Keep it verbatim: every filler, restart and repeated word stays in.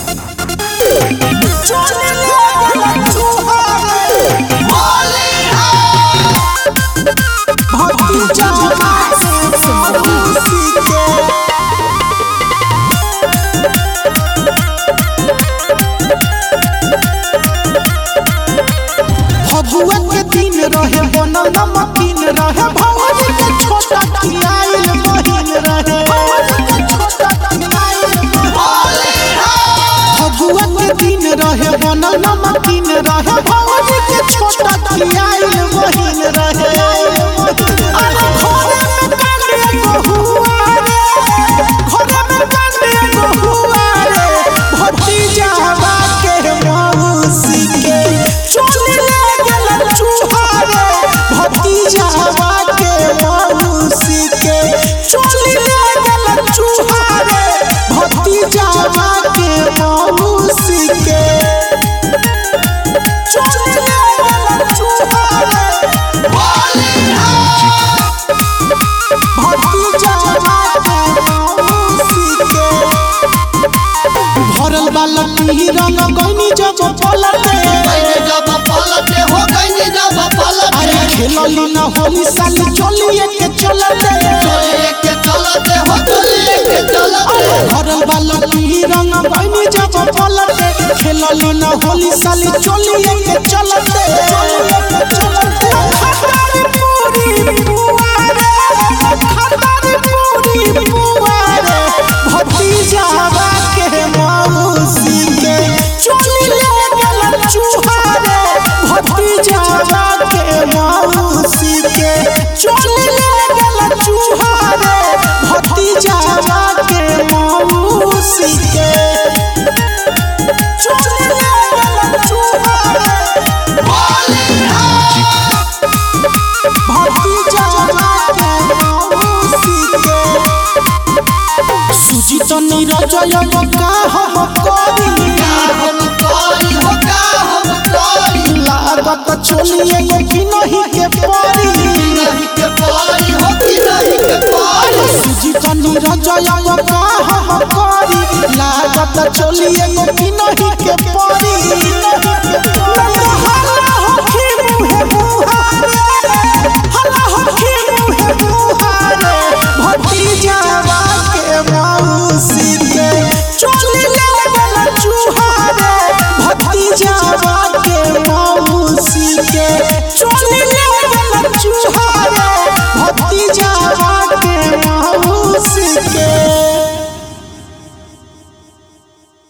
फगुआ के दिन रहे बनल नमकीन रहे भौजी के छोटा खिलाइल महीन रहे फगुआ के दिन रहे बनल नमकीन रहे भौजी के छोटा खिलाइल महीन रहे अरे घरे में कांडे बहुआ रे घरे में कांडे बहुआ रे भतीजावा के मौसी के चोली भतीजावा के मौसी के चोली ले गेल चूहा रे भतीजावा के मौसी के चोली ले गेल चूहा रे भतीजावा के मौसी के भरल वाला की रंग गइनी जब पलटे जब पलटे हो गइनी जब पलटे खेलली ना होली साली चलिए के चलते चलिए के चलते हो चलिए के चलते भरल वाला की रंग बनी जब पलटे खेलली ना होली साली चलिए के चलते खटारी पूरी बुआ रे खटारी पूरी बुआ रे भतीजावा के मौसी के चोली ले गेल चूहा रे भतीजावा के मौसी के चोली ले गेल चूहा रे भतीजावा के मौसी के चोली ले गेल चूहा रे भतीजावा के मौसी के सुजी तो नीरजय का हम करी हम करी हो का हम करी लागत चोलिए कि नहीं के परी नहीं के परी हो कि नहीं के परी सुजी तो नीरजय का हम करी लागत चोलिए कि नहीं